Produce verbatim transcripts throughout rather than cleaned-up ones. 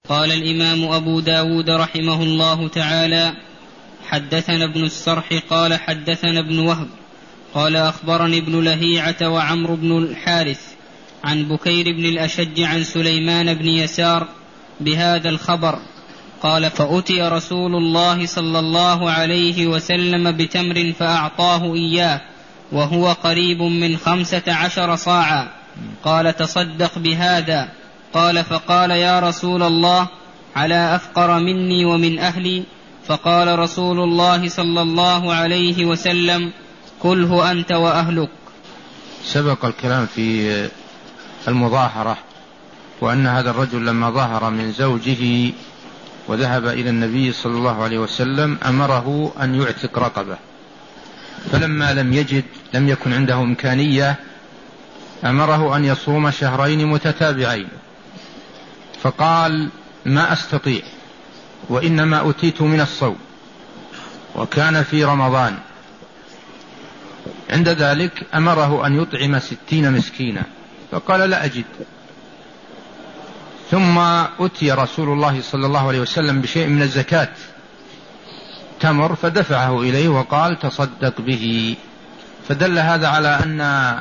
قال الإمام أبو داود رحمه الله تعالى: حدثنا ابن السرح قال حدثنا ابن وهب قال أخبرني ابن لهيعة وعمرو بن الحارث عن بكير بن الأشج عن سليمان بن يسار بهذا الخبر قال: فأتي رسول الله صلى الله عليه وسلم بتمر فأعطاه إياه وهو قريب من خمسة عشر صاعا، قال: تصدق بهذا. قال: فقال: يا رسول الله، على أفقر مني ومن أهلي؟ فقال رسول الله صلى الله عليه وسلم: كله أنت وأهلك. سبق الكلام في المظاهرة، وأن هذا الرجل لما ظهر من زوجه وذهب إلى النبي صلى الله عليه وسلم أمره أن يعتق رقبة، فلما لم يجد لم يكن عنده إمكانية أمره أن يصوم شهرين متتابعين، فقال: ما أستطيع وإنما أتيت من الصوم، وكان في رمضان. عند ذلك أمره أن يطعم ستين مسكينا، فقال: لا أجد. ثم أتي رسول الله صلى الله عليه وسلم بشيء من الزكاة، تمر، فدفعه إليه وقال: تصدق به. فدل هذا على أن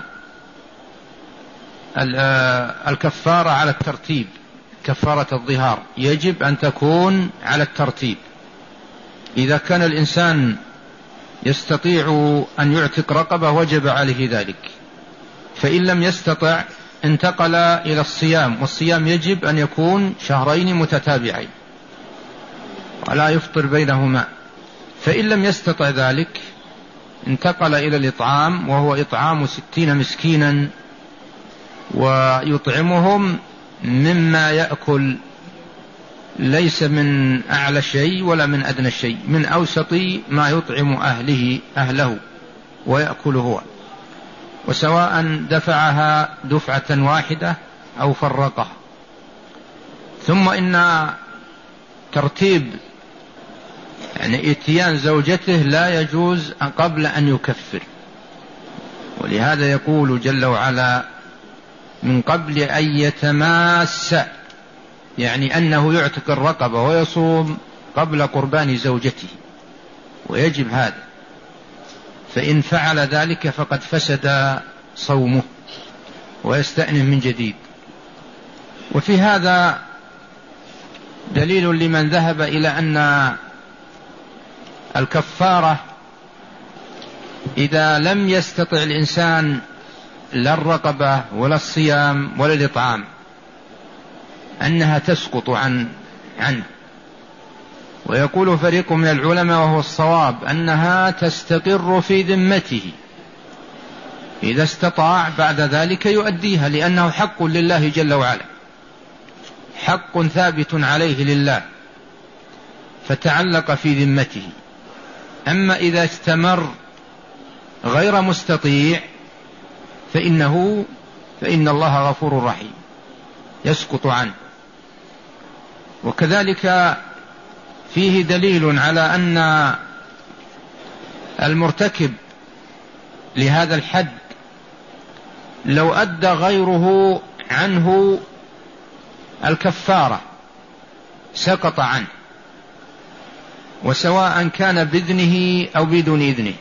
الكفارة على الترتيب، كفارة الظهار يجب أن تكون على الترتيب. إذا كان الإنسان يستطيع أن يعتق رقبة وجب عليه ذلك، فإن لم يستطع انتقل إلى الصيام، والصيام يجب أن يكون شهرين متتابعين ولا يفطر بينهما. فإن لم يستطع ذلك انتقل إلى الإطعام، وهو إطعام ستين مسكينا، ويطعمهم مما يأكل، ليس من أعلى شيء ولا من أدنى شيء، من أوسط ما يطعم أهله أهله ويأكل هو، وسواء دفعها دفعة واحدة أو فرقها. ثم إن ترتيب يعني اتيان زوجته لا يجوز قبل أن يكفر، ولهذا يقول جل وعلا: من قبل أن يتماس، يعني أنه يعتق الرقبة ويصوم قبل قربان زوجته، ويجب هذا، فإن فعل ذلك فقد فسد صومه ويستأنف من جديد. وفي هذا دليل لمن ذهب إلى أن الكفارة إذا لم يستطع الإنسان لا الرقبة ولا الصيام ولا الإطعام أنها تسقط عن عنه. ويقول فريق من العلماء وهو الصواب أنها تستقر في ذمته، إذا استطاع بعد ذلك يؤديها، لأنه حق لله جل وعلا، حق ثابت عليه لله، فتعلق في ذمته. أما إذا استمر غير مستطيع فإنه فإن الله غفور رحيم، يسقط عنه. وكذلك فيه دليل على أن المرتكب لهذا الحد لو أدى غيره عنه الكفارة سقط عنه، وسواء كان بإذنه أو بدون إذنه،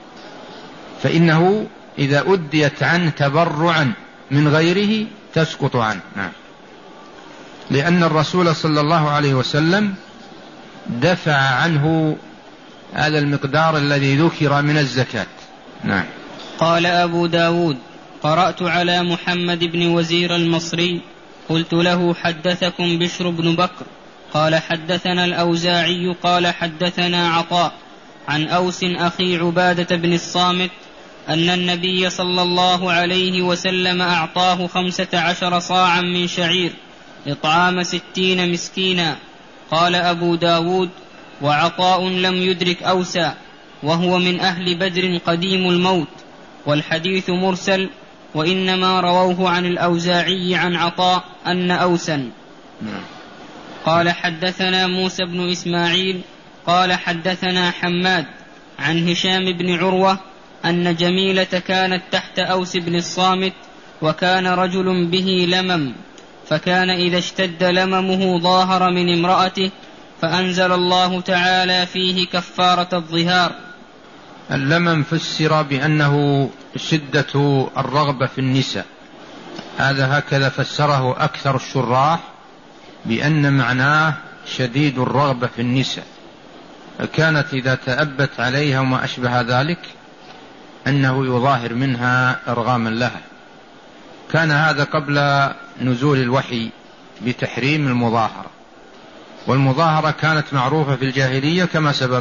فإنه إذا أديت عنه تبرعا من غيره تسقط عنه. نعم. لأن الرسول صلى الله عليه وسلم دفع عنه هذا المقدار الذي ذكر من الزكاة. نعم. قال أبو داود: قرأت على محمد بن وزير المصري، قلت له: حدثكم بشر بن بكر؟ قال: حدثنا الأوزاعي قال حدثنا عطاء عن أوس أخي عبادة بن الصامت أن النبي صلى الله عليه وسلم أعطاه خمسة عشر صاعا من شعير إطعام ستين مسكينا. قال أبو داود: وعطاء لم يدرك أوسا، وهو من أهل بدر قديم الموت، والحديث مرسل، وإنما رووه عن الأوزاعي عن عطاء أن أوسا. قال: حدثنا موسى بن إسماعيل قال حدثنا حماد عن هشام بن عروة أن جميلة كانت تحت أوس بن الصامت، وكان رجل به لمم، فكان إذا اشتد لممه ظاهر من امرأته فأنزل الله تعالى فيه كفارة الظهار. اللمم فسر بأنه شدة الرغبة في النساء، هذا هكذا فسره أكثر الشراح، بأن معناه شديد الرغبة في النساء، كانت إذا تأبت عليها وما أشبه ذلك أنه يظاهر منها إرغاما لها. كان هذا قبل نزول الوحي بتحريم المظاهرة، والمظاهرة كانت معروفة في الجاهلية كما سبق.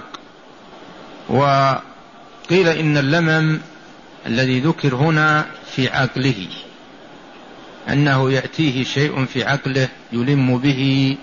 وقيل إن اللمم الذي ذكر هنا في عقله، أنه يأتيه شيء في عقله يلم به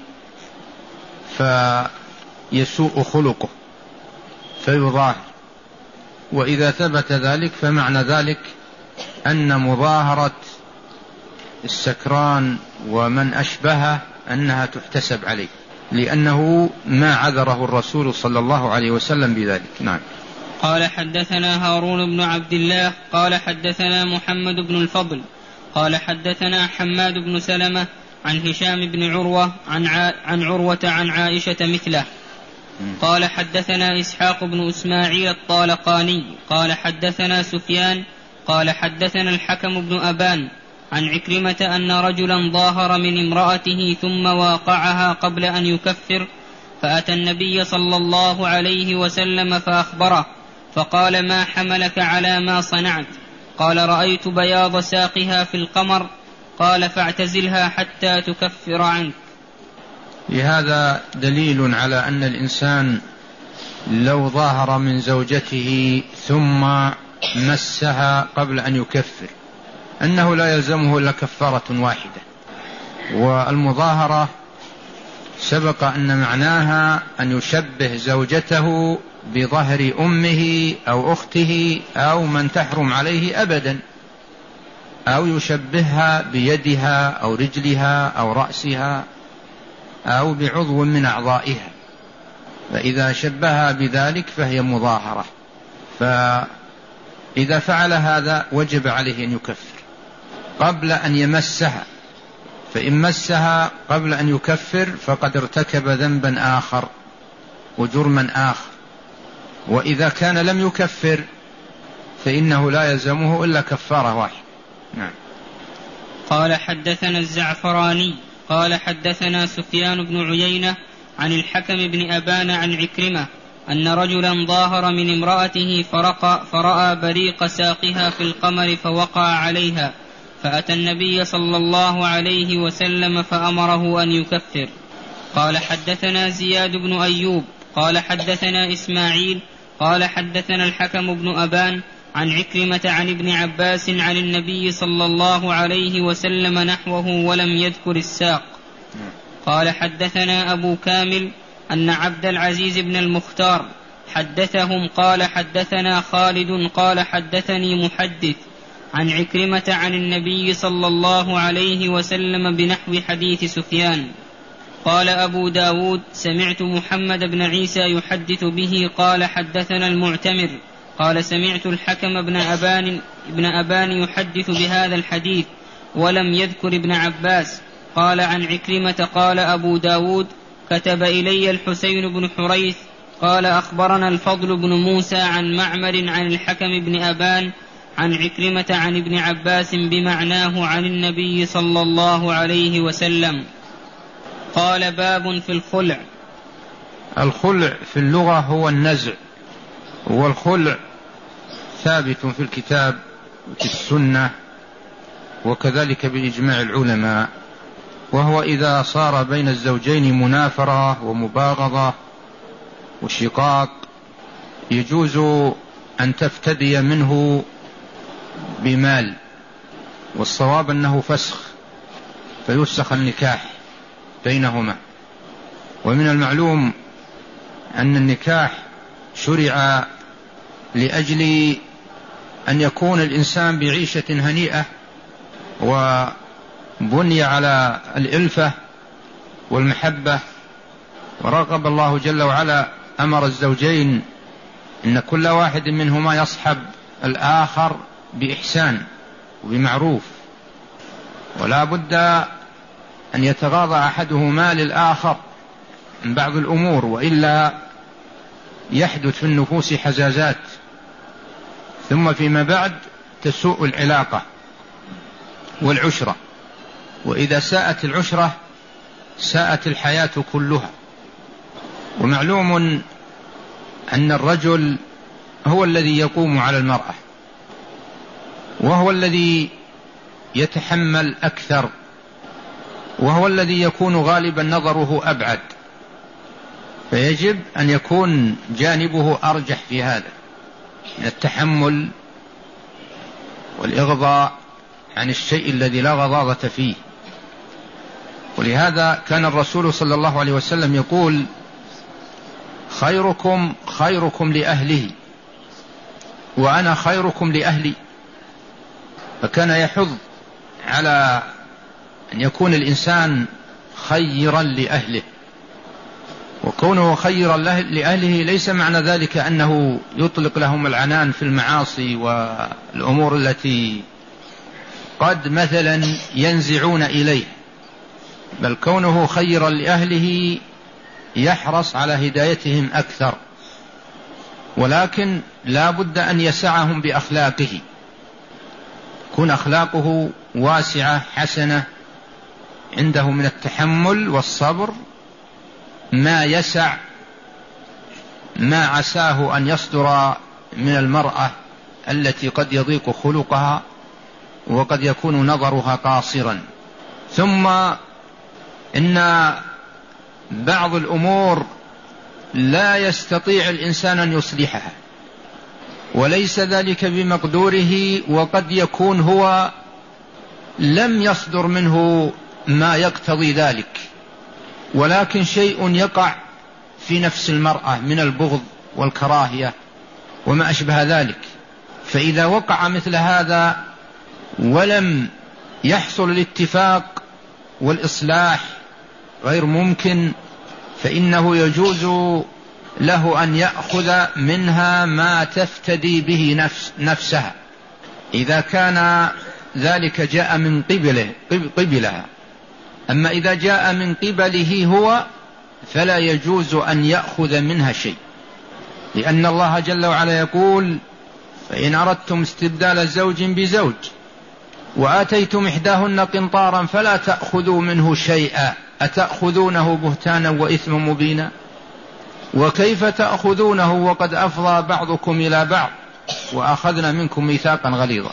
فيسوء خلقه فيظاهر، وإذا ثبت ذلك فمعنى ذلك أن مظاهرة السكران ومن أشبهه أنها تحتسب عليه، لأنه ما عذره الرسول صلى الله عليه وسلم بذلك. نعم. قال حدثنا هارون بن عبد الله قال حدثنا محمد بن الفضل قال حدثنا حماد بن سلمة عن هشام بن عروة عن, ع... عن عروة عن عائشة مثله. قال حدثنا إسحاق بن إسماعيل الطالقاني قال حدثنا سفيان قال حدثنا الحكم بن أبان عن عكرمة أن رجلا ظاهر من امرأته ثم واقعها قبل أن يكفر، فأتى النبي صلى الله عليه وسلم فأخبره، فقال ما حملك على ما صنعت؟ قال رأيت بياض ساقها في القمر. قال فاعتزلها حتى تكفر عنك. لهذا دليل على أن الإنسان لو ظاهر من زوجته ثم مسها قبل أن يكفر أنه لا يلزمه إلا كفارة واحدة. والمظاهرة سبق أن معناها أن يشبه زوجته بظهر أمه أو أخته أو من تحرم عليه أبدا، أو يشبهها بيدها أو رجلها أو رأسها أو بعضو من أعضائها، فإذا شبهها بذلك فهي مظاهرة. فإذا فعل هذا وجب عليه أن يكفر قبل أن يمسها، فإن مسها قبل أن يكفر فقد ارتكب ذنبا آخر وجرما آخر. وإذا كان لم يكفر فإنه لا يلزمه إلا كفارة واحدة. نعم. قال حدثنا الزعفراني قال حدثنا سفيان بن عيينة عن الحكم بن أبان عن عكرمة أن رجلا ظاهر من امرأته فرق فرأى بريق ساقها في القمر فوقع عليها، فأتى النبي صلى الله عليه وسلم فأمره أن يكفر. قال حدثنا زياد بن أيوب قال حدثنا إسماعيل قال حدثنا الحكم بن أبان عن عكرمة عن ابن عباس عن النبي صلى الله عليه وسلم نحوه ولم يذكر الساق. قال حدثنا أبو كامل أن عبد العزيز بن المختار حدثهم قال حدثنا خالد قال حدثني محدث عن عكرمة عن النبي صلى الله عليه وسلم بنحو حديث سفيان. قال أبو داود سمعت محمد بن عيسى يحدث به قال حدثنا المعتمر قال سمعت الحكم بن أبان, ابن أبان يحدث بهذا الحديث ولم يذكر ابن عباس. قال عن عكرمة قال أبو داود كتب إلي الحسين بن حريث قال أخبرنا الفضل بن موسى عن معمر عن الحكم بن أبان عن عكرمة عن ابن عباس بمعناه عن النبي صلى الله عليه وسلم. قال باب في الخلع. الخلع في اللغة هو النزع، والخلع ثابت في الكتاب وفي السنة وكذلك بإجماع العلماء، وهو إذا صار بين الزوجين منافرة ومباغضة وشقاق يجوز أن تفتدي منه بمال، والصواب أنه فسخ فيفسخ النكاح بينهما. ومن المعلوم أن النكاح شرع لأجل أن يكون الإنسان بعيشة هنيئة وبني على الإلفة والمحبة، ورغب الله جل وعلا أمر الزوجين إن كل واحد منهما يصحب الآخر بإحسان وبمعروف، ولا بد أن يتغاضى أحدهما للآخر من بعض الأمور، وإلا يحدث في النفوس حزازات، ثم فيما بعد تسوء العلاقة والعشرة، وإذا ساءت العشرة ساءت الحياة كلها. ومعلوم أن الرجل هو الذي يقوم على المرأة، وهو الذي يتحمل أكثر، وهو الذي يكون غالبا نظره أبعد، فيجب أن يكون جانبه أرجح في هذا من التحمل والإغضاء عن الشيء الذي لا غضاضة فيه. ولهذا كان الرسول صلى الله عليه وسلم يقول: خيركم خيركم لأهله وأنا خيركم لأهلي. فكان يحض على أن يكون الإنسان خيرا لأهله، وكونه خيرا لأهله ليس معنى ذلك أنه يطلق لهم العنان في المعاصي والأمور التي قد مثلا ينزعون إليه، بل كونه خيرا لأهله يحرص على هدايتهم أكثر، ولكن لا بد أن يسعهم بأخلاقه، تكون أخلاقه واسعة حسنة، عنده من التحمل والصبر ما يسع ما عساه أن يصدر من المرأة التي قد يضيق خلقها وقد يكون نظرها قاصرا. ثم إن بعض الأمور لا يستطيع الإنسان أن يصلحها، وليس ذلك بمقدوره، وقد يكون هو لم يصدر منه ما يقتضي ذلك، ولكن شيء يقع في نفس المرأة من البغض والكراهية وما أشبه ذلك. فإذا وقع مثل هذا ولم يحصل الاتفاق والإصلاح غير ممكن، فإنه يجوز له أن يأخذ منها ما تفتدي به نفس نفسها إذا كان ذلك جاء من قبله قبلها. أما إذا جاء من قبله هو فلا يجوز أن يأخذ منها شيء، لأن الله جل وعلا يقول: فإن أردتم استبدال زوج بزوج وآتيتم إحداهن قنطارا فلا تأخذوا منه شيئا أتأخذونه بهتانا وإثما مبينا وكيف تأخذونه وقد أفضى بعضكم إلى بعض وأخذنا منكم ميثاقا غليظا.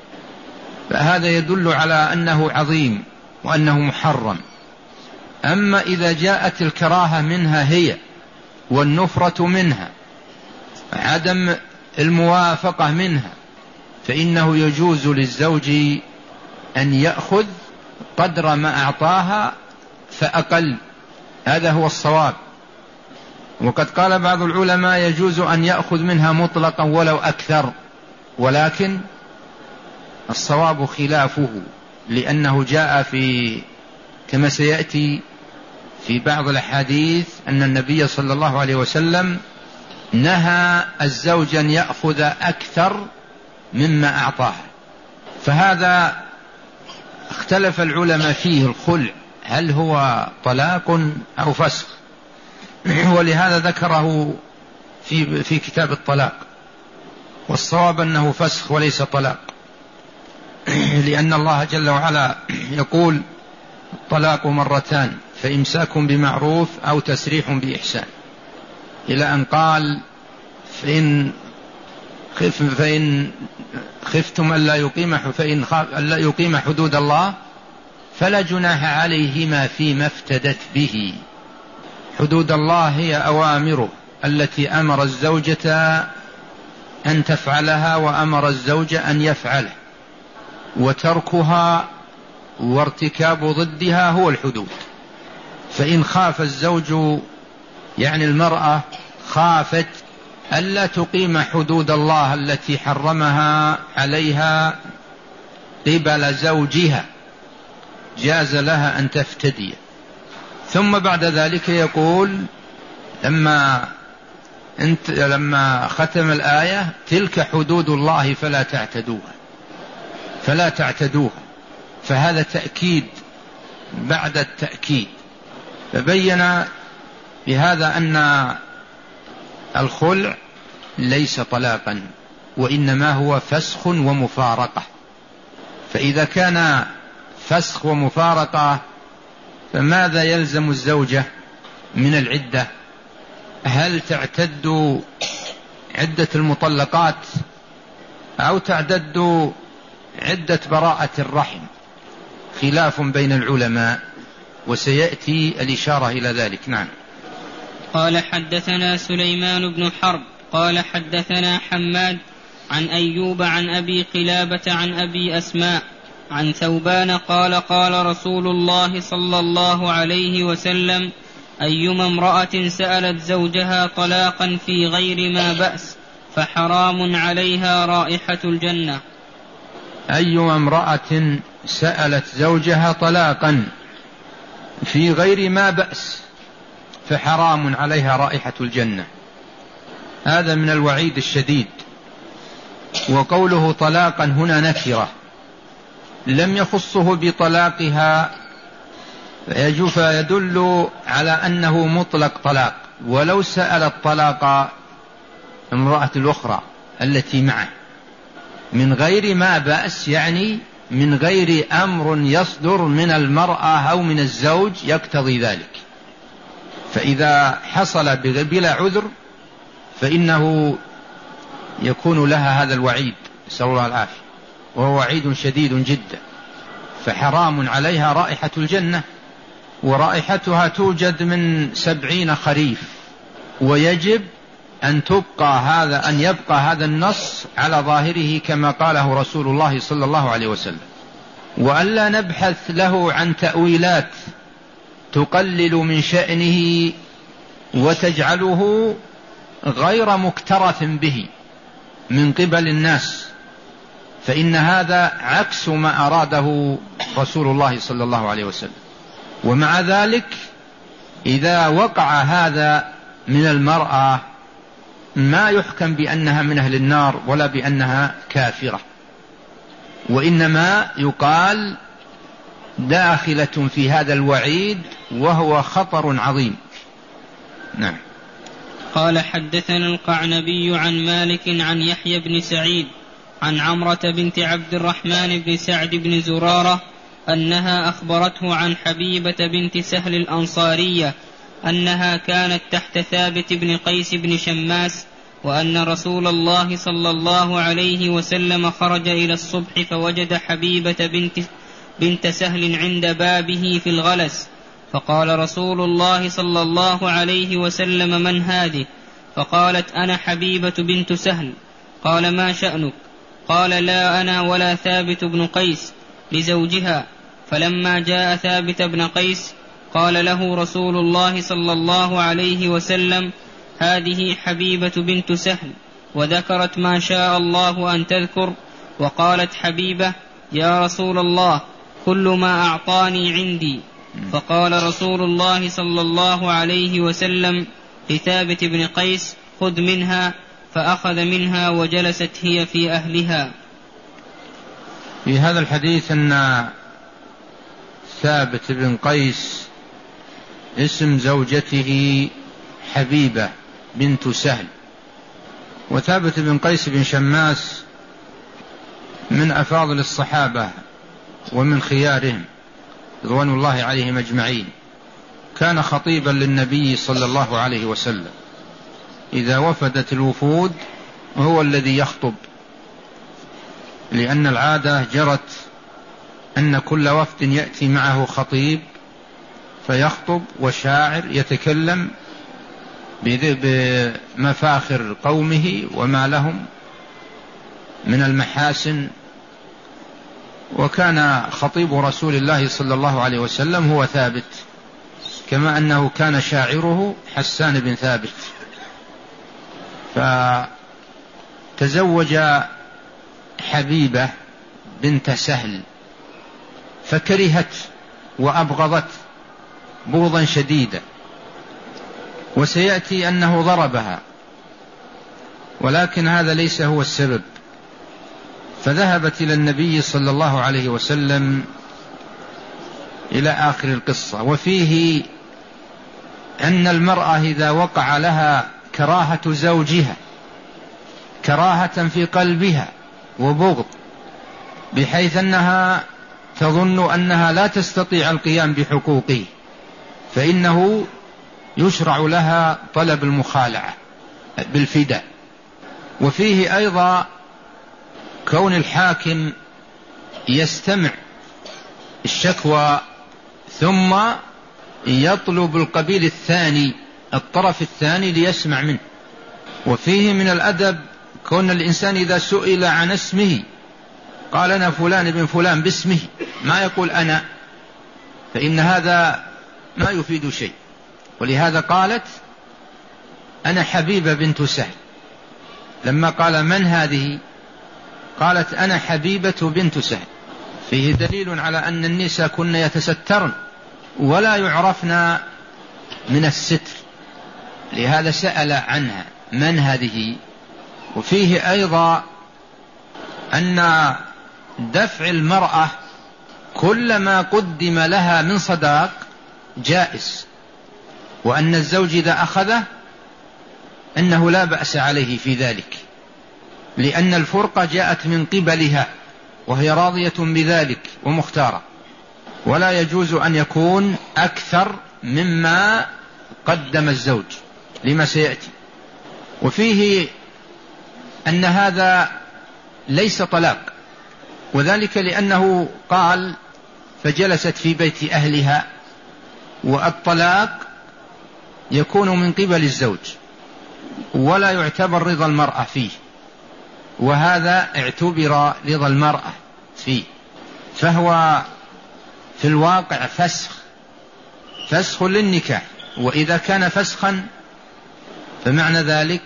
فهذا يدل على أنه عظيم وأنه محرم. أما إذا جاءت الكراهة منها هي والنفرة منها عدم الموافقة منها، فإنه يجوز للزوج أن يأخذ قدر ما أعطاها فأقل، هذا هو الصواب. وقد قال بعض العلماء يجوز أن يأخذ منها مطلقا ولو أكثر، ولكن الصواب خلافه، لأنه جاء في كما سيأتي في بعض الأحاديث أن النبي صلى الله عليه وسلم نهى الزوج أن يأخذ أكثر مما أعطاها. فهذا اختلف العلماء فيه الخلع، هل هو طلاق أو فسخ؟ ولهذا ذكره في في كتاب الطلاق، والصواب أنه فسخ وليس طلاق، لأن الله جل وعلا يقول: الطلاق مرتان فإمساك بمعروف أو تسريح بإحسان، إلى أن قال: فإن خف فإن خفتم ألا يقيم فإن ألا يقيم حدود الله فلا جناح عليهما فيما افتدت به. حدود الله هي أوامره التي أمر الزوجة أن تفعلها وأمر الزوج أن يفعله، وتركها وارتكاب ضدها هو الحدود. فإن خاف الزوج يعني المرأة خافت ألا تقيم حدود الله التي حرمها عليها قبل زوجها جاز لها أن تفتدي. ثم بعد ذلك يقول لما انت لما ختم الآية: تلك حدود الله فلا تعتدوها فلا تعتدوها. فهذا تأكيد بعد التأكيد. فبين بهذا أن الخلع ليس طلاقا، وإنما هو فسخ ومفارقة. فإذا كان فسخ ومفارقة فماذا يلزم الزوجة من العدة؟ هل تعتد عدة المطلقات أو تعتد عدة براءة الرحم؟ خلاف بين العلماء، وسيأتي الإشارة إلى ذلك. نعم. قال حدثنا سليمان بن حرب قال حدثنا حماد عن أيوب عن أبي قلابة عن أبي أسماء عن ثوبان قال قال رسول الله صلى الله عليه وسلم: أيما امرأة سألت زوجها طلاقا في غير ما بأس فحرام عليها رائحة الجنة. أيما امرأة سألت زوجها طلاقا في غير ما بأس فحرام عليها رائحة الجنة. هذا من الوعيد الشديد. وقوله طلاقا هنا نكرة، لم يخصه بطلاقها، فيدل على أنه مطلق طلاق، ولو سأل الطلاق امرأة الأخرى التي معه من غير ما بأس، يعني من غير أمر يصدر من المرأة أو من الزوج يقتضي ذلك. فإذا حصل بلا عذر فإنه يكون لها هذا الوعيد، نسأل الله العافية، وهو وعيد شديد جدا. فحرام عليها رائحة الجنة، ورائحتها توجد من سبعين خريف، ويجب أن تبقى هذا أن يبقى هذا النص على ظاهره كما قاله رسول الله صلى الله عليه وسلم، وألا نبحث له عن تأويلات تقلل من شأنه وتجعله غير مكترث به من قبل الناس، فإن هذا عكس ما أراده رسول الله صلى الله عليه وسلم. ومع ذلك إذا وقع هذا من المرأة ما يحكم بأنها من أهل النار ولا بأنها كافرة، وإنما يقال داخلة في هذا الوعيد وهو خطر عظيم. نعم. قال حدثنا القعنبي عن مالك عن يحيى بن سعيد عن عمرة بنت عبد الرحمن بن سعد بن زرارة أنها أخبرته عن حبيبة بنت سهل الأنصارية أنها كانت تحت ثابت بن قيس بن شماس، وأن رسول الله صلى الله عليه وسلم خرج إلى الصبح فوجد حبيبة بنت, بنت سهل عند بابه في الغلس، فقال رسول الله صلى الله عليه وسلم: من هذه؟ فقالت: أنا حبيبة بنت سهل. قال: ما شأنك؟ قال: لا أنا ولا ثابت بن قيس، لزوجها. فلما جاء ثابت بن قيس قال له رسول الله صلى الله عليه وسلم: هذه حبيبة بنت سهل، وذكرت ما شاء الله أن تذكر. وقالت حبيبة: يا رسول الله، كل ما أعطاني عندي. فقال رسول الله صلى الله عليه وسلم لثابت بن قيس: خذ منها. فأخذ منها وجلست هي في أهلها. في هذا الحديث أن ثابت بن قيس اسم زوجته حبيبة بنت سهل، وثابت بن قيس بن شماس من أفاضل الصحابة ومن خيارهم رضوان الله عليهم أجمعين. كان خطيبا للنبي صلى الله عليه وسلم، إذا وفدت الوفود هو الذي يخطب، لأن العادة جرت أن كل وفد يأتي معه خطيب فيخطب، وشاعر يتكلم بمفاخر قومه وما لهم من المحاسن. وكان خطيب رسول الله صلى الله عليه وسلم هو ثابت، كما أنه كان شاعره حسان بن ثابت. فتزوج حبيبة بنت سهل فكرهت وأبغضت بغضا شديدا، وسيأتي أنه ضربها، ولكن هذا ليس هو السبب. فذهبت إلى النبي صلى الله عليه وسلم إلى آخر القصة. وفيه أن المرأة إذا وقع لها كراهة زوجها كراهة في قلبها وبغض بحيث أنها تظن أنها لا تستطيع القيام بحقوقه، فإنه يشرع لها طلب المخالعة بالفداء. وفيه أيضا كون الحاكم يستمع الشكوى ثم يطلب القبيل الثاني الطرف الثاني ليسمع منه. وفيه من الأدب كون الإنسان إذا سئل عن اسمه قال أنا فلان ابن فلان باسمه، ما يقول أنا، فإن هذا ما يفيد شيء. ولهذا قالت أنا حبيبة بنت سهل، لما قال من هذه قالت أنا حبيبة بنت سهل. فيه دليل على أن النساء كن يتسترن ولا يعرفن من الستر، لهذا سأل عنها من هذه. وفيه أيضا أن دفع المرأة كل ما قدم لها من صداق جائز، وأن الزوج إذا أخذه أنه لا بأس عليه في ذلك، لأن الفرقة جاءت من قبلها وهي راضية بذلك ومختارة، ولا يجوز أن يكون أكثر مما قدم الزوج لما سيأتي. وفيه أن هذا ليس طلاق، وذلك لأنه قال فجلست في بيت أهلها، والطلاق يكون من قبل الزوج ولا يعتبر رضا المرأة فيه، وهذا اعتبر رضا المرأة فيه، فهو في الواقع فسخ فسخ للنكاح. وإذا كان فسخا فمعنى ذلك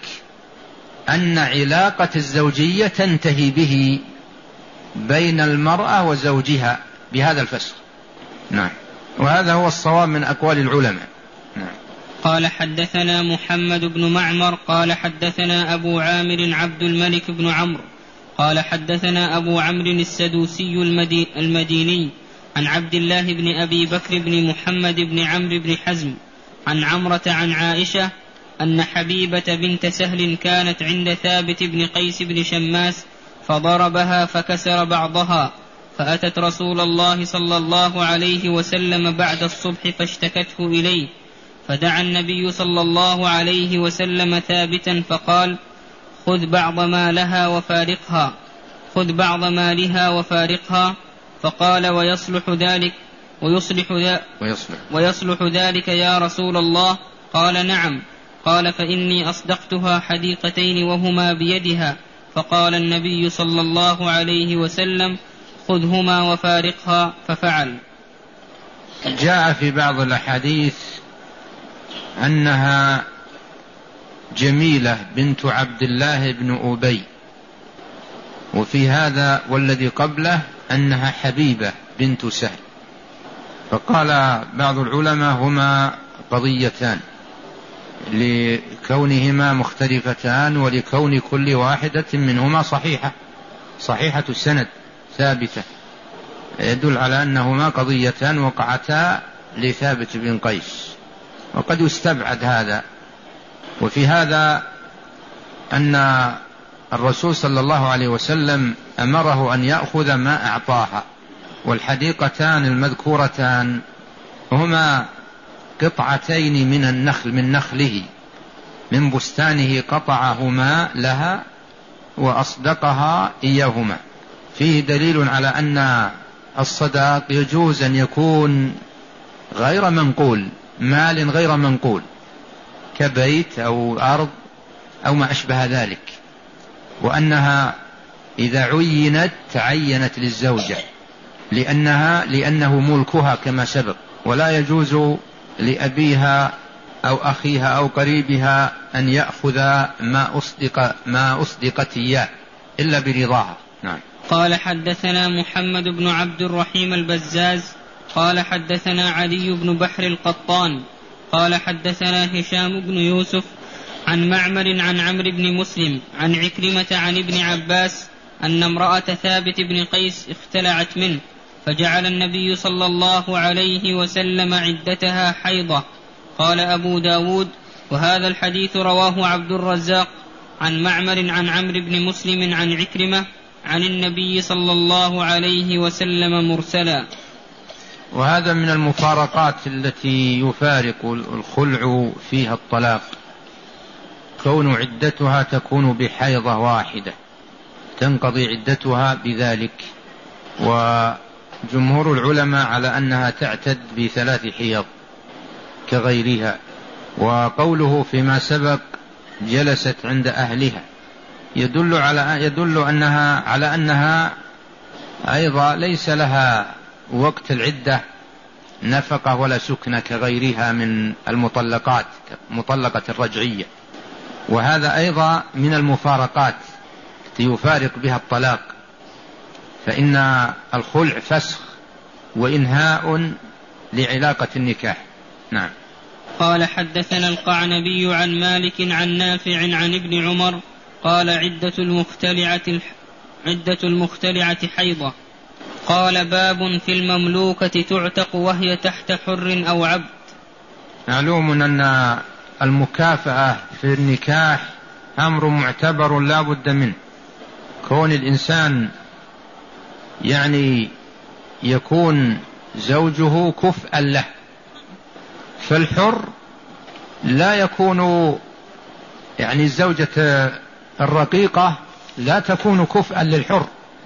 أن علاقة الزوجية تنتهي به بين المرأة وزوجها بهذا الفسخ. نعم، وهذا هو الصواب من أقوال العلماء. نعم. قال حدثنا محمد بن معمر قال حدثنا أبو عامر عبد الملك بن عمرو قال حدثنا أبو عمرو السدوسي المديني عن عبد الله بن أبي بكر بن محمد بن عمرو بن حزم عن عمرة عن عائشة أن حبيبة بنت سهل كانت عند ثابت بن قيس بن شماس فضربها فكسر بعضها، فأتت رسول الله صلى الله عليه وسلم بعد الصبح فاشتكته إليه، فدعا النبي صلى الله عليه وسلم ثابتا فقال خذ بعض ما لها وفارقها خذ بعض مالها وفارقها فقال ويصلح ذلك ويصلح, ذا ويصلح, ويصلح ذلك يا رسول الله؟ قال نعم. قال فإني أصدقتها حديقتين وهما بيدها. فقال النبي صلى الله عليه وسلم خذهما وفارقها، ففعل. جاء في بعض الأحاديث أنها جميلة بنت عبد الله بن أبي، وفي هذا والذي قبله أنها حبيبة بنت سهل. فقال بعض العلماء هما قضيتان لكونهما مختلفتان، ولكون كل واحدة منهما صحيحة صحيحة السند ثابتة، يدل على أنهما قضيتان وقعتا لثابت بن قيس، وقد يستبعد هذا. وفي هذا أن الرسول صلى الله عليه وسلم أمره أن يأخذ ما أعطاها، والحديقتان المذكورتان هما قطعتين من النخل من نخله من بستانه قطعهما لها وأصدقها إياهما. فيه دليل على أن الصداق يجوز أن يكون غير منقول، مال غير منقول كبيت أو أرض أو ما أشبه ذلك، وأنها إذا عينت تعينت للزوجة لأنها لأنه ملكها كما سبق، ولا يجوز لأبيها أو أخيها أو قريبها أن يأخذ ما أصدق ما أصدقت إياه إلا برضاها. نعم. قال حدثنا محمد بن عبد الرحيم البزاز قال حدثنا علي بن بحر القطان قال حدثنا هشام بن يوسف عن معمر عن عمرو بن مسلم عن عكرمة عن ابن عباس أن امرأة ثابت بن قيس اختلعت منه، فجعل النبي صلى الله عليه وسلم عدتها حيضة. قال أبو داود: وهذا الحديث رواه عبد الرزاق عن معمر عن عمرو بن مسلم عن عكرمة عن النبي صلى الله عليه وسلم مرسلا. وهذا من المفارقات التي يفارق الخلع فيها الطلاق، كون عدتها تكون بحيضة واحدة تنقضي عدتها بذلك، وجمهور العلماء على أنها تعتد بثلاث حيض كغيرها. وقوله فيما سبق جلست عند أهلها يدل على يدل أنها على أنها أيضا ليس لها وقت العدة نفقة ولا سكنة كغيرها من المطلقات مطلقة الرجعية. وهذا أيضا من المفارقات التي يفارق بها الطلاق، فإن الخلع فسخ وإنهاء لعلاقة النكاح. نعم. قال: حدثنا القعنبي عن مالك عن نافع عن ابن عمر قال: عدة المختلعة عدة المختلعة حيضة. قال: باب في المملوكة تعتق وهي تحت حر أو عبد. معلوم أن المكافأة في النكاح أمر معتبر لا بد منه، كون الإنسان يعني يكون زوجه كفءا له، فالحر لا يكون يعني الزوجة الرقيقة لا تكون كفءا للحر.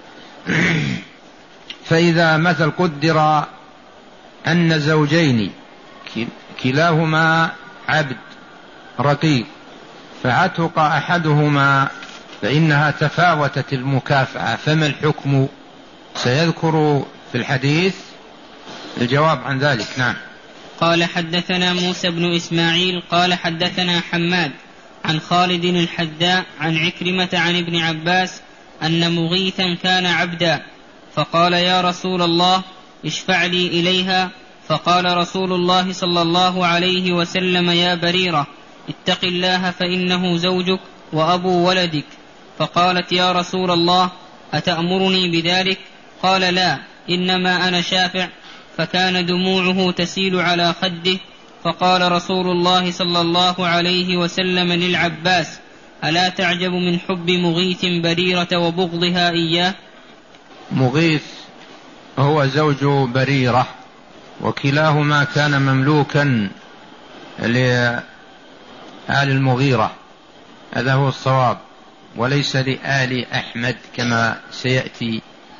فإذا مثل قدر أن زوجين كلاهما عبد رقيق فعتق أحدهما فإنها تفاوتت المكافأة، فما الحكم؟ سيذكر في الحديث الجواب عن ذلك. نعم. قال: حدثنا موسى بن إسماعيل قال حدثنا حماد عن خالد الحذاء عن عكرمة عن ابن عباس أن مغيثا كان عبدا، فقال: يا رسول الله اشفع لي إليها. فقال رسول الله صلى الله عليه وسلم: يا بريرة اتق الله فإنه زوجك وأبو ولدك. فقالت: يا رسول الله أتأمرني بذلك؟ قال: لا، إنما أنا شافع. فكان دموعه تسيل على خده، فقال رسول الله صلى الله عليه وسلم للعباس: ألا تعجب من حب مغيث بريرة وبغضها إياه؟ مغيث هو زوج بريرة، وكلاهما كان مملوكا لآل المغيرة، هذا هو الصواب، وليس لآل أحمد كما سيأتي.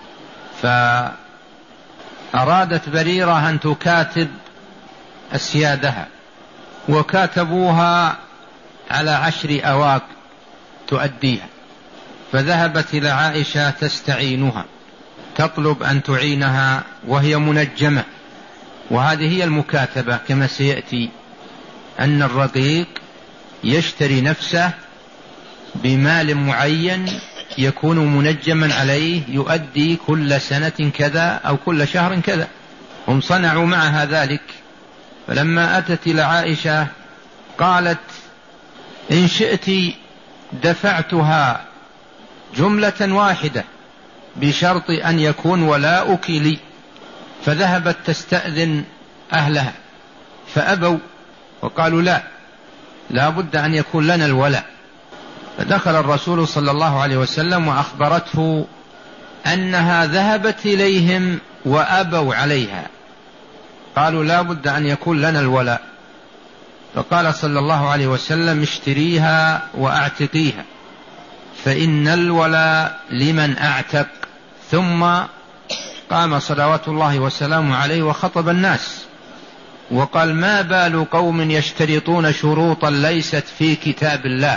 فأرادت بريرة أن تكاتب أسيادها، وكاتبوها على عشر أواق تؤديها، فذهبت إلى عائشة تستعينها تطلب أن تعينها وهي منجمة. وهذه هي المكاتبة كما سيأتي، أن الرقيق يشتري نفسه بمال معين يكون منجما عليه، يؤدي كل سنة كذا أو كل شهر كذا. هم صنعوا معها ذلك. فلما أتت إلى عائشة قالت: إن شئت دفعتها جملة واحدة بشرط أن يكون ولاؤك لي. فذهبت تستأذن أهلها فأبوا وقالوا: لا، لا بد أن يكون لنا الولاء. فدخل الرسول صلى الله عليه وسلم وأخبرته أنها ذهبت إليهم وأبوا عليها، قالوا: لا بد أن يكون لنا الولاء. فقال صلى الله عليه وسلم: اشتريها وأعتقيها، فإن الولاء لمن أعتق. ثم قام صلوات الله وسلامه عليه وخطب الناس وقال: ما بال قوم يشترطون شروطا ليست في كتاب الله؟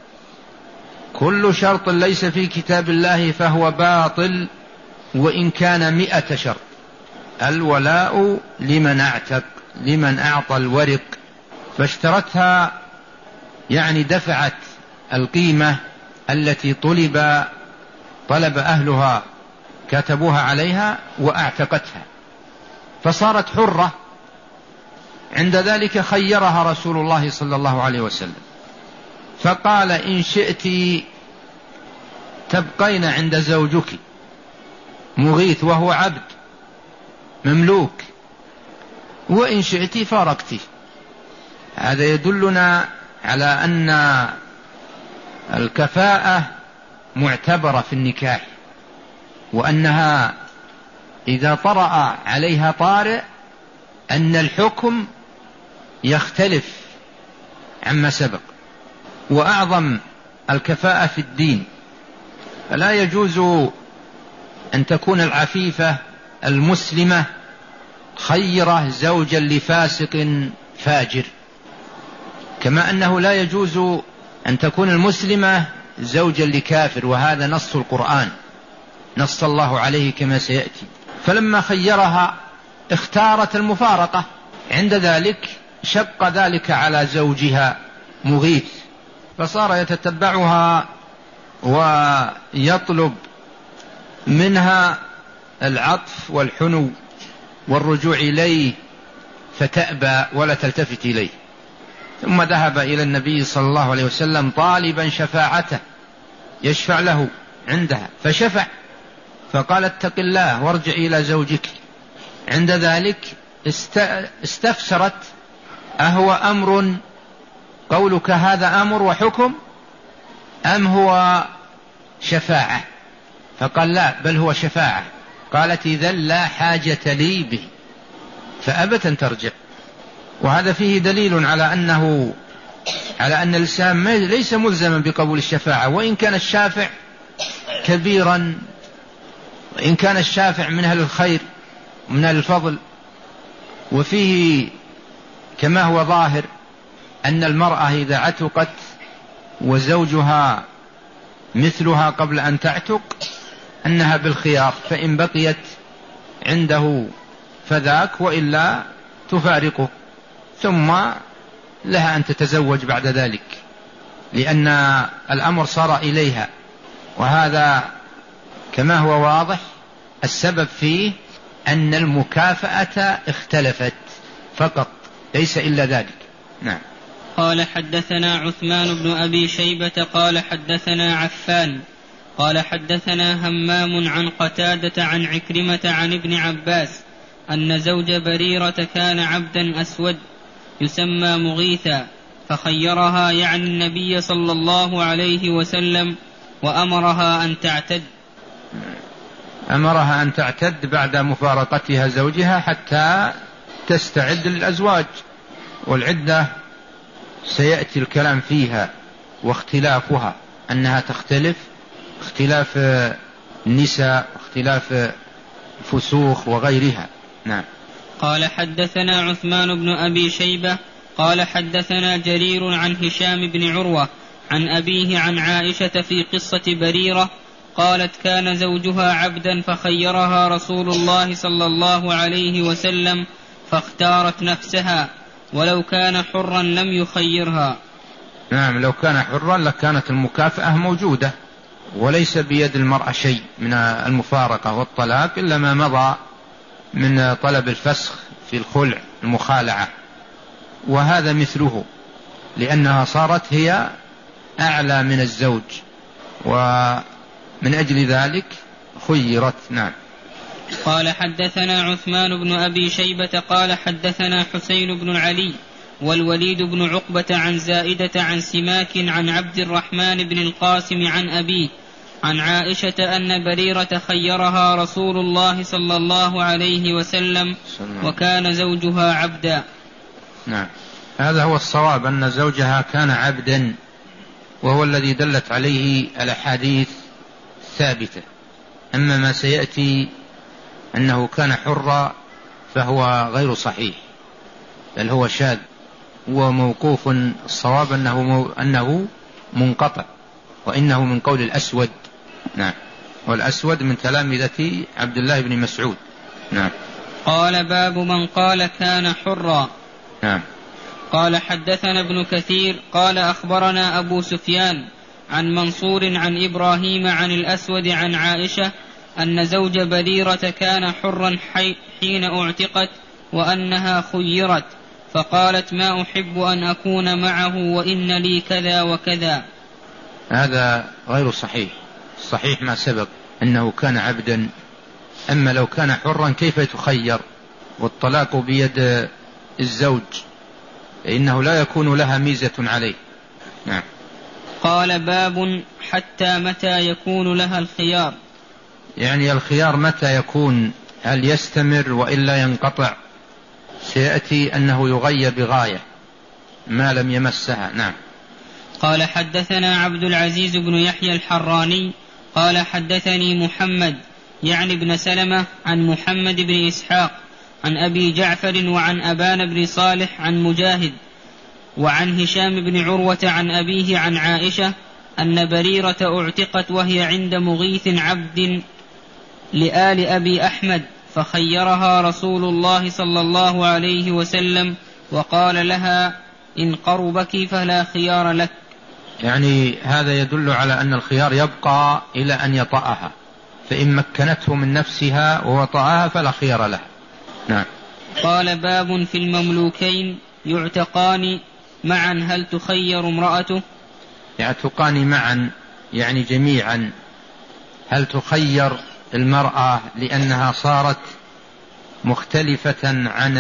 كل شرط ليس في كتاب الله فهو باطل وإن كان مئة شرط. الولاء لمن أعتق، لمن أعطى الورق. فاشترتها يعني دفعت القيمة التي طلب طلب أهلها، كتبوها عليها وأعتقتها، فصارت حرة. عند ذلك خيرها رسول الله صلى الله عليه وسلم فقال: إن شئت تبقين عند زوجك مغيث وهو عبد، مملوك، وإن شئت فارقت. هذا يدلنا على أن الكفاءة معتبرة في النكاح، وأنها إذا طرأ عليها طارئ أن الحكم يختلف عما سبق. وأعظم الكفاءة في الدين، فلا يجوز أن تكون العفيفة المسلمة خيرة زوجا لفاسق فاجر، كما أنه لا يجوز أن تكون المسلمة زوجا لكافر، وهذا نص القرآن نص الله عليه كما سيأتي. فلما خيرها اختارت المفارقة، عند ذلك شق ذلك على زوجها مغيث، فصار يتتبعها ويطلب منها العطف والحنو والرجوع إليه، فتأبى ولا تلتفت إليه. ثم ذهب إلى النبي صلى الله عليه وسلم طالبا شفاعته، يشفع له عندها، فشفع، فقال اتق الله وارجع إلى زوجك. عند ذلك استفسرت أهو أمر قولك هذا أمر وحكم أم هو شفاعة؟ فقال لا، بل هو شفاعة. قالت إذن لا حاجة لي به، فأبت أن ترجع. وهذا فيه دليل على أنه على أن الإنسان ليس ملزما بقبول الشفاعة، وإن كان الشافع كبيرا، وإن كان الشافع من أهل الخير ومن أهل الفضل. وفيه كما هو ظاهر أن المرأة إذا عتقت وزوجها مثلها قبل أن تعتق أنها بالخيار، فإن بقيت عنده فذاك، وإلا تفارقه، ثم لها أن تتزوج بعد ذلك، لأن الأمر صار إليها. وهذا كما هو واضح السبب فيه أن المكافأة اختلفت فقط، ليس إلا ذلك. نعم. قال حدثنا عثمان بن أبي شيبة قال حدثنا عفان قال حدثنا همام عن قتادة عن عكرمة عن ابن عباس أن زوج بريرة كان عبدا أسود يسمى مغيثا، فخيرها يعني النبي صلى الله عليه وسلم وأمرها أن تعتد أمرها أن تعتد بعد مفارقتها زوجها حتى تستعد للأزواج، والعدة سيأتي الكلام فيها واختلافها، أنها تختلف اختلاف النساء واختلاف فسوخ وغيرها. نعم. قال حدثنا عثمان بن أبي شيبة قال حدثنا جرير عن هشام بن عروة عن أبيه عن عائشة في قصة بريرة قالت كان زوجها عبدا فخيرها رسول الله صلى الله عليه وسلم فاختارت نفسها، ولو كان حرا لم يخيرها. نعم، لو كان حرا لكانت المكافأة موجودة، وليس بيد المرأة شيء من المفارقة والطلاق إلا ما مضى من طلب الفسخ في الخلع المخالعة، وهذا مثله، لأنها صارت هي أعلى من الزوج، ومن أجل ذلك خيرت. نعم. قال حدثنا عثمان بن أبي شيبة قال حدثنا حسين بن علي والوليد بن عقبة عن زائدة عن سماك عن عبد الرحمن بن القاسم عن أبيه عن عائشة أن بريرة خيرها رسول الله صلى الله عليه وسلم وكان زوجها عبدا. نعم، هذا هو الصواب، أن زوجها كان عبدا، وهو الذي دلت عليه الأحاديث ثابتة. أما ما سيأتي أنه كان حرا فهو غير صحيح، بل هو شاذ وموقوف. الصواب أنه, أنه منقطع، وإنه من قول الأسود. نعم. والأسود من تلامذة عبد الله بن مسعود. نعم. قال باب من قال كان حرا. نعم. قال حدثنا ابن كثير قال أخبرنا أبو سفيان عن منصور عن إبراهيم عن الأسود عن عائشة أن زوج بريرة كان حرا حين اعتقت وأنها خيرت، فقالت ما أحب أن أكون معه وإن لي كذا وكذا. هذا غير صحيح، صحيح ما سبق أنه كان عبدا، أما لو كان حرا كيف تخير؟ والطلاق بيد الزوج فإنه لا يكون لها ميزة عليه. نعم. قال باب حتى متى يكون لها الخيار؟ يعني الخيار متى يكون؟ هل يستمر وإلا ينقطع؟ سيأتي أنه يغير بغاية ما لم يمسها. نعم. قال حدثنا عبد العزيز بن يحيى الحراني قال حدثني محمد يعني بن سلمة عن محمد بن إسحاق عن أبي جعفر وعن أبان بن صالح عن مجاهد وعن هشام بن عروة عن أبيه عن عائشة أن بريرة اعتقت وهي عند مغيث عبد لآل أبي أحمد فخيرها رسول الله صلى الله عليه وسلم وقال لها إن قربك فلا خيار لك. يعني هذا يدل على أن الخيار يبقى إلى أن يطأها، فإن مكنته من نفسها ووطأها فلا خيار له. نعم. قال باب في المملوكين يعتقان معا هل تخير امرأته؟ يعتقان معا يعني جميعا، هل تخير المرأة لأنها صارت مختلفة عن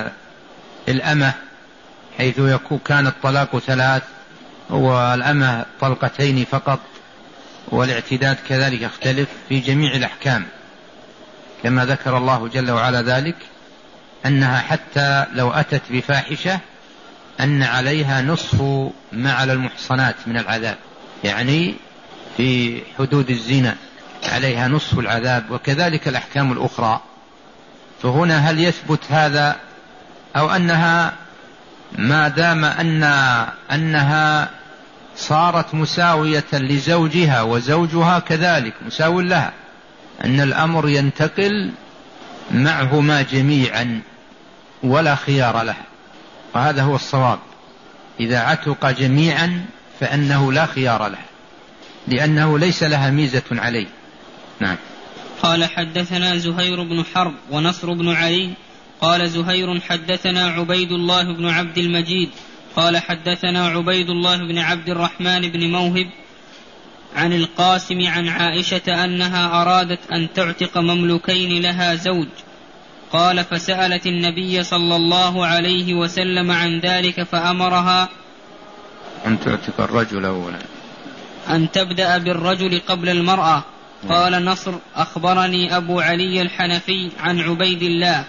الأمة، حيث يكون كان الطلاق ثلاث والأمة طلقتين فقط، والاعتداد كذلك يختلف في جميع الأحكام، كما ذكر الله جل وعلا ذلك أنها حتى لو أتت بفاحشة أن عليها نصف ما على المحصنات من العذاب، يعني في حدود الزنا عليها نصف العذاب، وكذلك الأحكام الأخرى. فهنا هل يثبت هذا أو أنها ما دام أن أنها صارت مساوية لزوجها وزوجها كذلك مساو لها، أن الأمر ينتقل معهما جميعا ولا خيار لها، وهذا هو الصواب. إذا عتق جميعا فأنه لا خيار لها لأنه ليس لها ميزة عليه. نعم. قال حدثنا زهير بن حرب ونصر بن علي قال زهير حدثنا عبيد الله بن عبد المجيد قال حدثنا عبيد الله بن عبد الرحمن بن موهب عن القاسم عن عائشة أنها أرادت أن تعتق مملوكين لها زوج، قال فسألت النبي صلى الله عليه وسلم عن ذلك فأمرها أن تعتق الرجل أولا، أن تبدأ بالرجل قبل المرأة. قال نصر أخبرني أبو علي الحنفي عن عبيد الله.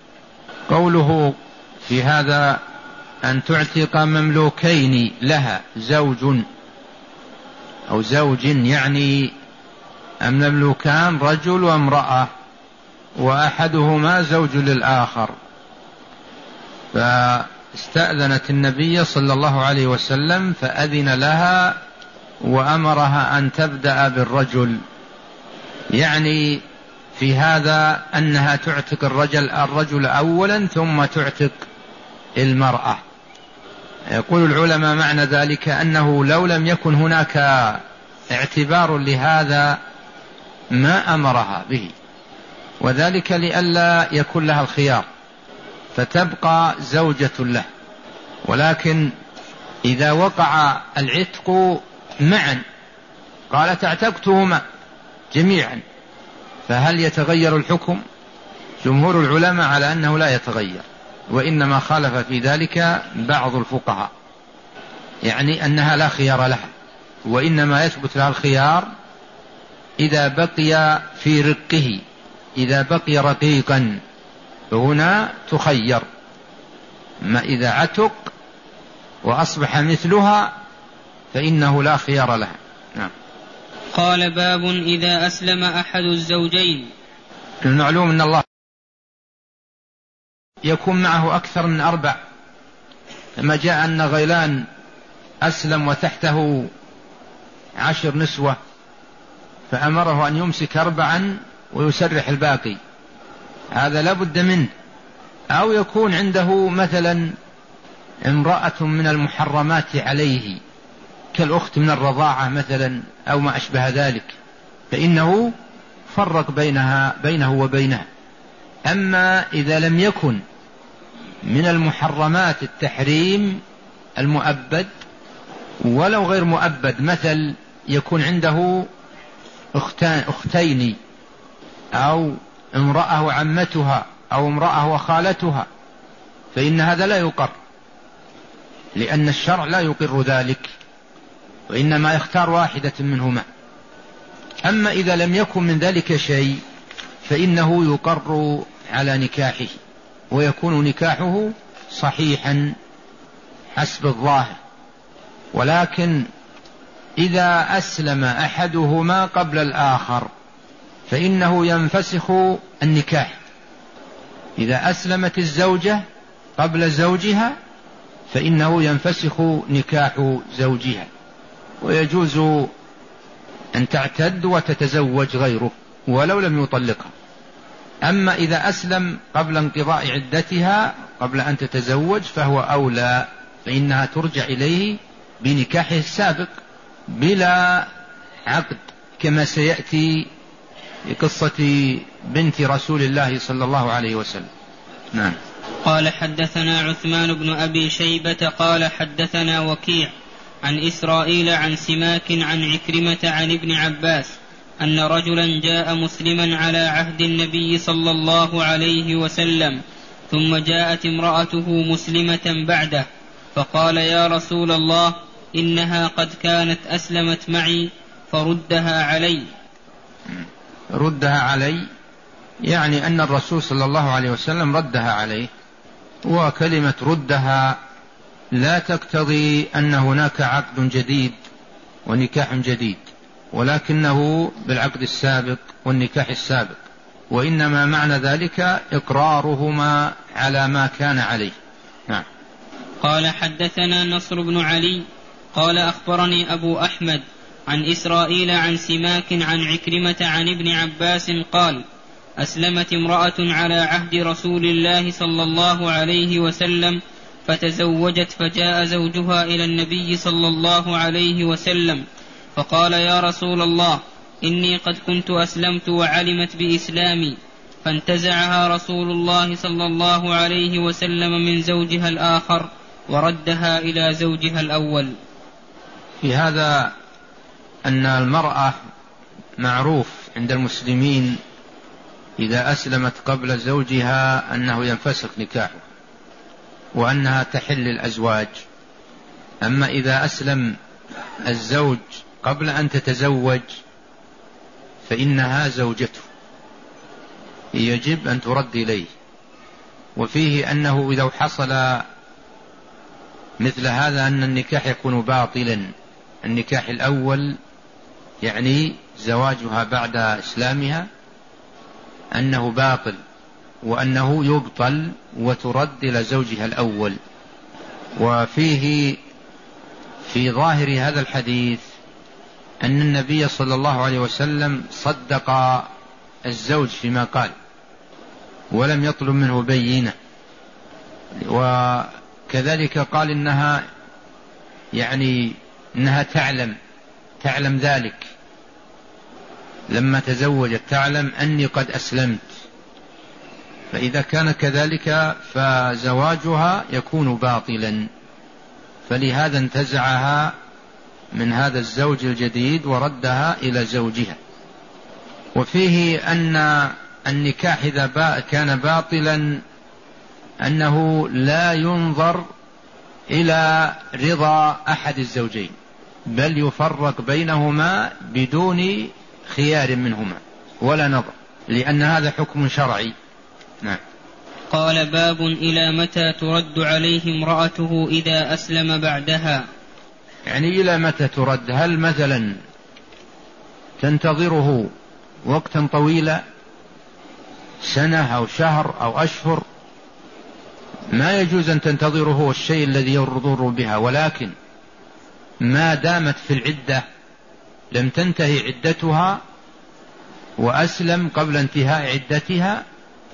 قوله في هذا أن تعتق مملوكين لها زوج أو زوج، يعني المملوكان رجل وامرأة وأحدهما زوج للآخر، فاستأذنت النبي صلى الله عليه وسلم فأذن لها وأمرها أن تبدأ بالرجل، يعني في هذا أنها تعتق الرجل الرجل أولا ثم تعتق المرأة. يقول العلماء معنى ذلك أنه لو لم يكن هناك اعتبار لهذا ما أمرها به، وذلك لئلا يكون لها الخيار فتبقى زوجة له. ولكن إذا وقع العتق معا قالت اعتقتهما جميعا، فهل يتغير الحكم؟ جمهور العلماء على أنه لا يتغير، وإنما خالف في ذلك بعض الفقهاء، يعني أنها لا خيار لها، وإنما يثبت لها الخيار إذا بقي في رقه، إذا بقي رقيقا فهنا تخير، ما إذا عتق وأصبح مثلها فإنه لا خيار لها. نعم. قال باب إذا أسلم أحد الزوجين. المعلوم أن الله يكون معه أكثر من أربع، كما جاء أن غيلان أسلم وتحته عشر نسوة فأمره أن يمسك أربعا ويسرح الباقي، هذا لا بد منه. أو يكون عنده مثلا امرأة من المحرمات عليه كالأخت من الرضاعة مثلا أو ما أشبه ذلك، فإنه فرق بينها بينه وبينها. أما إذا لم يكن من المحرمات التحريم المؤبد ولو غير مؤبد، مثل يكون عنده أختان أختين أو امرأة وعمتها أو امرأة وخالتها، فإن هذا لا يقر، لأن الشرع لا يقر ذلك، وإنما يختار واحدة منهما. أما إذا لم يكن من ذلك شيء فإنه يقر على نكاحه، ويكون نكاحه صحيحا حسب الظاهر. ولكن إذا أسلم أحدهما قبل الآخر فإنه ينفسخ النكاح. إذا أسلمت الزوجة قبل زوجها فإنه ينفسخ نكاح زوجها، ويجوز أن تعتد وتتزوج غيره ولو لم يطلقها. أما إذا أسلم قبل انقضاء عدتها قبل أن تتزوج فهو أولى، فإنها ترجع إليه بنكاحه السابق بلا عقد، كما سيأتي لقصة بنت رسول الله صلى الله عليه وسلم. نعم. قال حدثنا عثمان بن أبي شيبة قال حدثنا وكيع عن إسرائيل عن سماك عن عكرمة عن ابن عباس أن رجلا جاء مسلما على عهد النبي صلى الله عليه وسلم، ثم جاءت امرأته مسلمة بعده، فقال يا رسول الله إنها قد كانت أسلمت معي فردها علي. ردها علي يعني أن الرسول صلى الله عليه وسلم ردها عليه، وكلمة ردها لا تقتضي أن هناك عقد جديد ونكاح جديد، ولكنه بالعقد السابق والنكاح السابق، وإنما معنى ذلك إقرارهما على ما كان عليه. نعم. قال حدثنا نصر بن علي قال أخبرني أبو أحمد عن إسرائيل عن سماك عن عكرمة عن ابن عباس قال أسلمت امرأة على عهد رسول الله صلى الله عليه وسلم فتزوجت، فجاء زوجها إلى النبي صلى الله عليه وسلم فقال يا رسول الله إني قد كنت أسلمت وعلمت بإسلامي، فانتزعها رسول الله صلى الله عليه وسلم من زوجها الآخر وردها إلى زوجها الأول. في هذا أن المرأة معروف عند المسلمين إذا أسلمت قبل زوجها أنه ينفسخ نكاحه وأنها تحل الأزواج. أما إذا أسلم الزوج قبل أن تتزوج فإنها زوجته، يجب أن ترد إليه. وفيه أنه إذا حصل مثل هذا أن النكاح يكون باطلا، النكاح الأول يعني زواجها بعد إسلامها أنه باطل، وأنه يبطل وترد إلى زوجها الأول. وفيه في ظاهر هذا الحديث أن النبي صلى الله عليه وسلم صدق الزوج فيما قال ولم يطلب منه بينة، وكذلك قال إنها يعني إنها تعلم تعلم ذلك لما تزوجت، تعلم أني قد أسلمت. فإذا كان كذلك فزواجها يكون باطلا، فلهذا انتزعها من هذا الزوج الجديد وردها إلى زوجها. وفيه أن النكاح إذا كان باطلا أنه لا ينظر إلى رضا أحد الزوجين، بل يفرق بينهما بدون خيار منهما ولا نظر، لأن هذا حكم شرعي. نعم. قال باب إلى متى ترد عليه امرأته إذا أسلم بعدها؟ يعني إلى متى ترد؟ هل مثلا تنتظره وقتا طويلا سنة أو شهر أو أشهر؟ ما يجوز أن تنتظره الشيء الذي يضر بها، ولكن ما دامت في العدة لم تنتهي عدتها وأسلم قبل انتهاء عدتها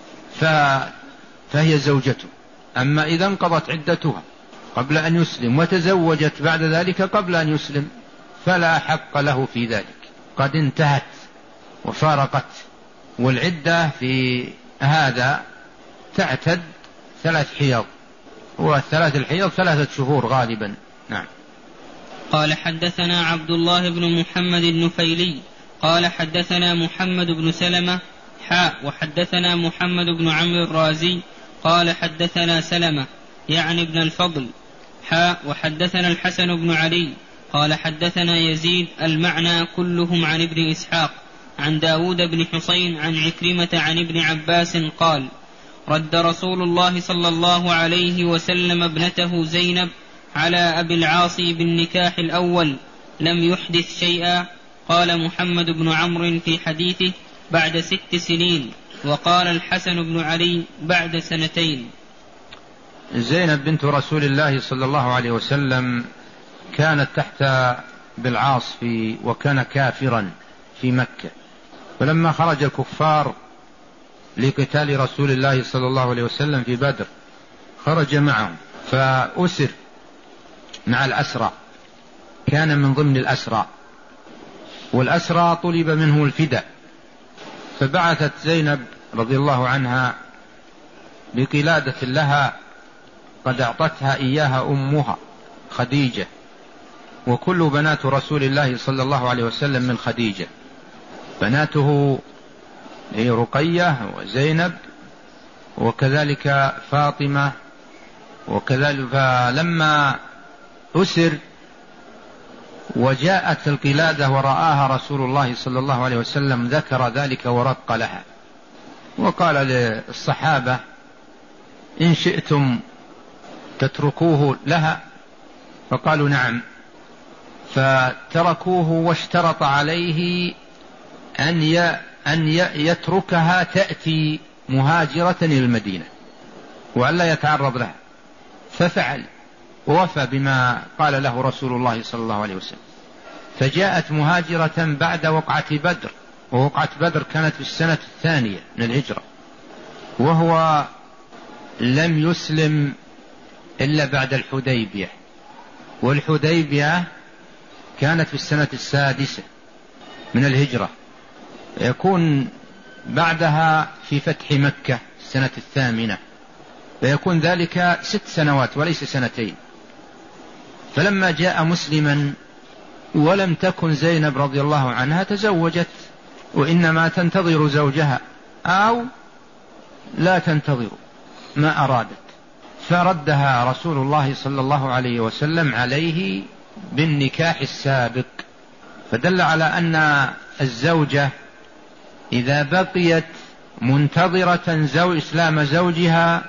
فهي زوجته. أما إذا انقضت عدتها قبل أن يسلم وتزوجت بعد ذلك قبل أن يسلم فلا حق له في ذلك، قد انتهت وفارقت. والعدة في هذا تعتد ثلاث حيض، والثلاث الحيض ثلاثة شهور غالبا. نعم. قال حدثنا عبد الله بن محمد النفيلي قال حدثنا محمد بن سلمة حاء وحدثنا محمد بن عمرو الرازي قال حدثنا سلمة يعني ابن الفضل حاء وحدثنا الحسن بن علي قال حدثنا يزيد المعنى كلهم عن ابن إسحاق عن داود بن حسين عن عكرمة عن ابن عباس قال رد رسول الله صلى الله عليه وسلم ابنته زينب على أبي العاص بالنكاح الأول لم يحدث شيئا. قال محمد بن عمرو في حديثه بعد ست سنين وقال الحسن بن علي بعد سنتين. زينب بنت رسول الله صلى الله عليه وسلم كانت تحت بالعاص في وكان كافرا في مكة، فلما خرج الكفار لقتال رسول الله صلى الله عليه وسلم في بدر خرج معهم فأسر مع الأسرى، كان من ضمن الأسرى، والأسرى طلب منه الفداء، فبعثت زينب رضي الله عنها بقلادة لها قد أعطتها إياها أمها خديجة، وكل بنات رسول الله صلى الله عليه وسلم من خديجة، بناته هي رقية وزينب وكذلك فاطمة وكذلك. فلما أسر وجاءت القلادة ورآها رسول الله صلى الله عليه وسلم ذكر ذلك ورق لها، وقال للصحابة إن شئتم تتركوه لها، فقالوا نعم، فتركوه واشترط عليه أن أن يتركها تأتي مهاجرة إلى المدينة وألا يتعرض لها، ففعل ووفى بما قال له رسول الله صلى الله عليه وسلم، فجاءت مهاجرة بعد وقعة بدر، ووقعة بدر كانت في السنة الثانية من الهجرة، وهو لم يسلم إلا بعد الحديبية، والحديبية كانت في السنة السادسة من الهجرة، يكون بعدها في فتح مكة السنة الثامنة، فيكون ذلك ست سنوات وليس سنتين. فلما جاء مسلما ولم تكن زينب رضي الله عنها تزوجت، وإنما تنتظر زوجها أو لا تنتظر ما أرادت، فردها رسول الله صلى الله عليه وسلم عليه بالنكاح السابق، فدل على أن الزوجة إذا بقيت منتظرة زو إسلام زوجها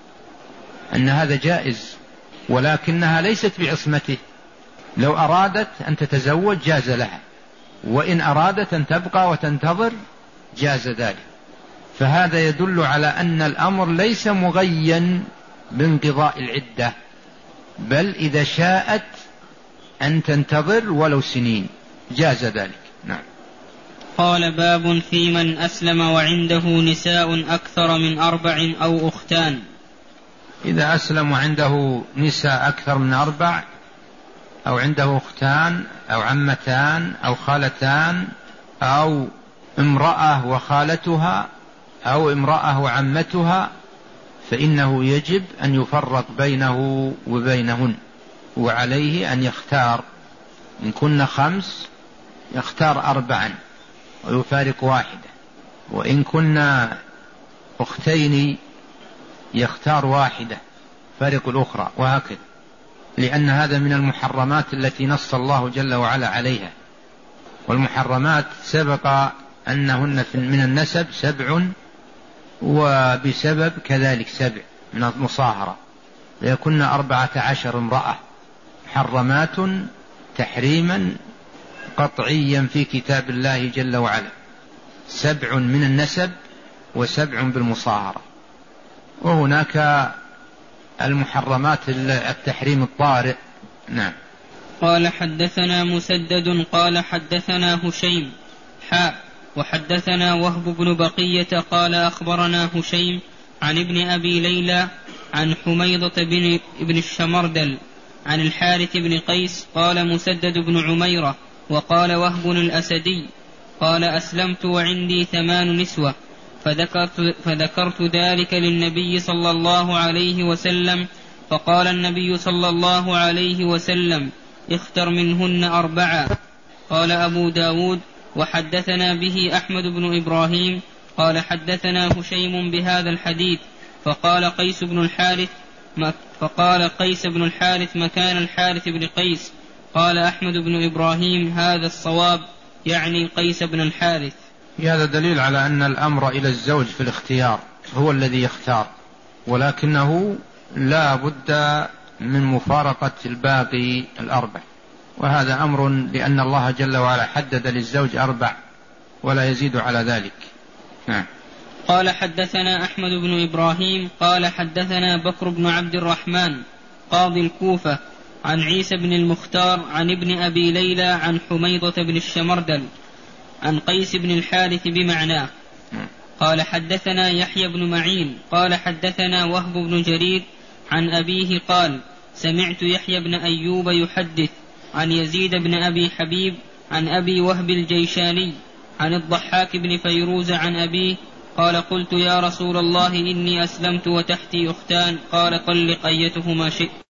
أن هذا جائز، ولكنها ليست بعصمته، لو أرادت أن تتزوج جاز لها، وإن أرادت أن تبقى وتنتظر جاز ذلك. فهذا يدل على أن الأمر ليس مغيا بانقضاء العدة، بل إذا شاءت أن تنتظر ولو سنين جاز ذلك. نعم. قال باب في من أسلم وعنده نساء أكثر من أربع أو أختان. إذا أسلم وعنده نساء أكثر من أربع، أو عنده أختان أو عمتان أو خالتان أو امرأة وخالتها أو امرأة وعمتها، فإنه يجب أن يفرق بينه وبينهن، وعليه أن يختار، إن كن خمس يختار أربعا ويفارق واحدة، وإن كنا أختين يختار واحدة فارق الأخرى، وهكذا، لأن هذا من المحرمات التي نص الله جل وعلا عليها، والمحرمات سبق أنهن من النسب سبع، وبسبب كذلك سبع من المصاهرة، ليكن أربعة عشر امرأة محرمات تحريما قطعيا في كتاب الله جل وعلا، سبع من النسب وسبع بالمصاهرة. وهناك المحرمات التحريم الطارئ. نعم. قال حدثنا مسدد قال حدثنا هشيم حاء وحدثنا وهب بن بقية قال أخبرنا هشيم عن ابن أبي ليلى عن حميضة بن ابن الشمردل عن الحارث بن قيس قال مسدد بن عميرة وقال وهب الأسدي قال أسلمت وعندي ثمان نسوة، فذكرت, فذكرت ذلك للنبي صلى الله عليه وسلم، فقال النبي صلى الله عليه وسلم اختر منهن أربعة. قال أبو داود وحدثنا به أحمد بن إبراهيم قال حدثنا هشيم بهذا الحديث فقال قيس بن الحارث فقال قيس بن الحارث مكان الحارث بن قيس. قال أحمد بن إبراهيم هذا الصواب، يعني قيس بن الحارث. هذا دليل على أن الأمر إلى الزوج في الاختيار، هو الذي يختار، ولكنه لا بد من مفارقة الباقي الأربع، وهذا أمر لأن الله جل وعلا حدد للزوج أربع ولا يزيد على ذلك. نعم. قال حدثنا أحمد بن إبراهيم قال حدثنا بكر بن عبد الرحمن قاضي الكوفة عن عيسى بن المختار عن ابن أبي ليلى عن حميضة بن الشمردل عن قيس بن الحارث بمعناه. قال حدثنا يحيى بن معين قال حدثنا وهب بن جرير عن أبيه قال سمعت يحيى بن أيوب يحدث عن يزيد بن أبي حبيب عن أبي وهب الجيشاني عن الضحاك بن فيروز عن أبيه قال قلت يا رسول الله إني أسلمت وتحتي أختان، قال طلق أيتهما شئت.